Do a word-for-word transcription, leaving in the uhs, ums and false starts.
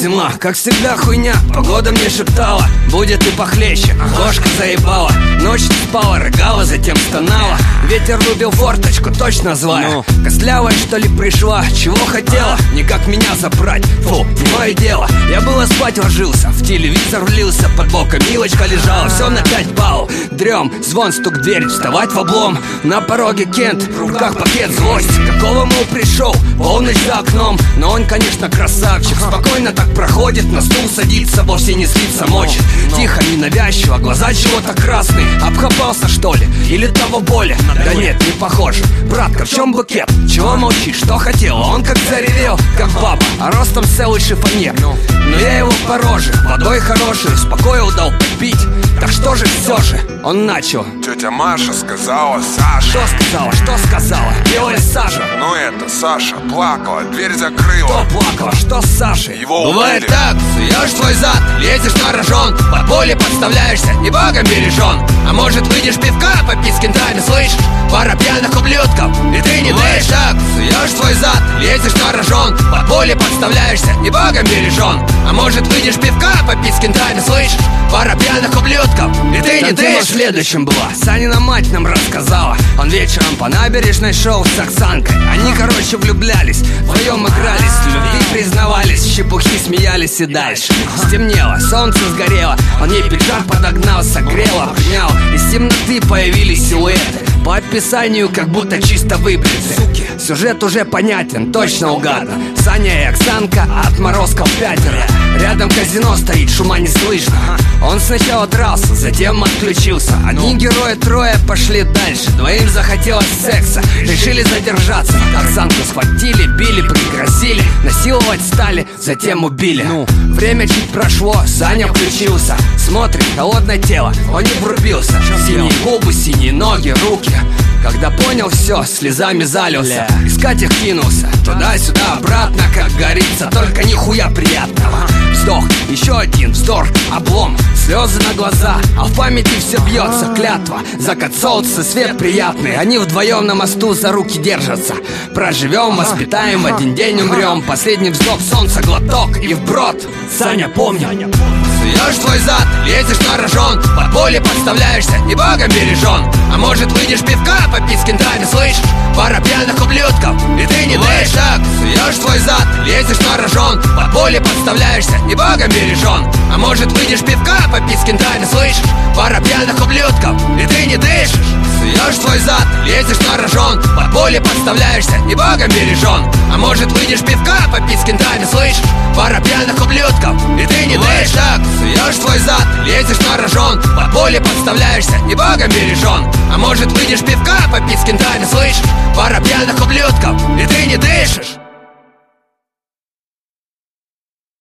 зима, как всегда хуйня. Погода мне шептала, будет и похлеще. Кошка заебала, ночь не спала, рыгала, затем стонала. Ветер рубил форточку, точно злая. ну. Костлявая что ли пришла, чего хотела? Никак меня забрать, фу, не мое дело. Я было спать ложился, в телевизор влился. Под боком Милочка лежала, все на пять баллов. Дрем, звон, стук в дверь, вставать в облом. На пороге Кент, в руках пакет, злость. Какого мол пришел, полночь за окном. Но он, конечно, красавчик, спокойно так проходит, на стул садится, вовсе не злится, мочит. Тихо, ненавязчиво, глаза чего-то красные. Обхапался что ли, или того более? Да нет, не похоже. Братка, в чем букет? Чего молчишь, что хотела? Он как заревел, как баба, а ростом целый шифонер. Но я его по роже, водой хорошей успокоил, дал попить. Так что же все же, он начал. Тетя Маша сказала, Саша. Что сказала, что сказала? Белая Саша. Ну это Саша плакала, дверь закрыла. Кто плакала, что с Сашей? Его бывает убили. Так, суешь твой зад, лезешь на рожон, под поле подставляешься и богом бережен. А может выйдешь пивка попить с кентами, слышишь? Пара пьяных ублюдков, и ты не дышишь. Так, суешь твой зад, лезешь на рожон, под поле подставляешься и богом бережен. А может выйдешь пивка попить с кентами, слышишь? Пара пьяных ублюдков, и ты не дышишь. В следующем была, Санина мать нам рассказала. Он вечером по набережной шел с Оксанкой. Они, короче, влюблялись, вдвоем игрались, в любви признавались, щепухи смеялись и дальше. Стемнело, солнце сгорело, он ей пиджак подогнал, согрел, обнял. Из темноты появились силуэты, по описанию как будто чисто выбриты. Суки. Сюжет уже понятен, точно угадно. Саня и Оксанка, отморозков пятеро. Рядом казино стоит, шума не слышно. Он сначала дрался, затем отключился. Одни герои трое пошли дальше. Двоим захотелось секса, решили задержаться. Оксанку схватили, били, пригрозили, насиловать стали, затем убили. ну. Время чуть прошло, Саня включился. Смотрит, холодное тело, он не врубился. Синие губы, синие ноги, руки. Когда понял все, слезами залился. Искать их кинулся, туда-сюда, обратно, как говорится. Только нихуя приятного. Вздох, еще один вздор, облом. Слезы на глаза, а в памяти все бьется. Клятва, закат солнца, свет приятный. Они вдвоем на мосту за руки держатся. Проживем, воспитаем, в один день умрем. Последний вздох, солнца, глоток и вброд. Саня, помни. Суешь твой зад, лезешь на рожон, под поле подставляешься и богом бережен. А может выйдешь пивка попить с кентами, слышишь? Пара пьяных ублюдков, и ты не дышишь. Так, суешь твой зад, лезешь на рожон, под поле подставляешься и богом бережен. А может выйдешь пивка попить с кентами, слышишь? Пара пьяных ублюдков, и ты не дышишь. Суешь твой зад, лезешь на рожон, под поле подставляешься и богом бережен. А может выйдешь пивка попить с кентами, слышишь? Пара пьяных ублюдков, и ты не дышишь. Так, суешь твой зад, лезешь на рожон, под поле подставляешься и богом бережен. А может выйдешь пивка попить с кентами, слышишь? Пара пьяных ублюдков, и ты не дышишь.